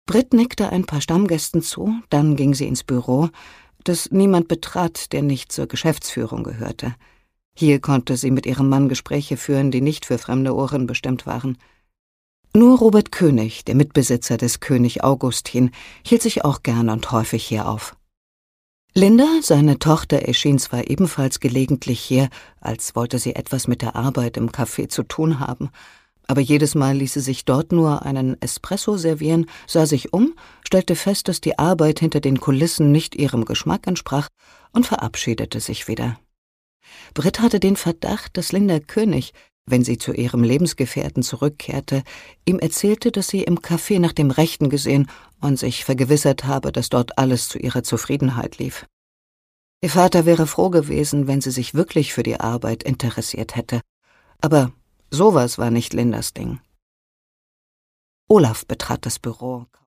Britt nickte ein paar Stammgästen zu, dann ging sie ins Büro, das niemand betrat, der nicht zur Geschäftsführung gehörte. Hier konnte sie mit ihrem Mann Gespräche führen, die nicht für fremde Ohren bestimmt waren. Nur Robert König, der Mitbesitzer des König Augustin, hielt sich auch gern und häufig hier auf. Linda, seine Tochter, erschien zwar ebenfalls gelegentlich hier, als wollte sie etwas mit der Arbeit im Café zu tun haben, aber jedes Mal ließ sie sich dort nur einen Espresso servieren, sah sich um, stellte fest, dass die Arbeit hinter den Kulissen nicht ihrem Geschmack entsprach und verabschiedete sich wieder. Britt hatte den Verdacht, dass Linda König, wenn sie zu ihrem Lebensgefährten zurückkehrte, ihm erzählte, dass sie im Café nach dem Rechten gesehen und sich vergewissert habe, dass dort alles zu ihrer Zufriedenheit lief. Ihr Vater wäre froh gewesen, wenn sie sich wirklich für die Arbeit interessiert hätte. Aber sowas war nicht Lindas Ding. Olaf betrat das Büro.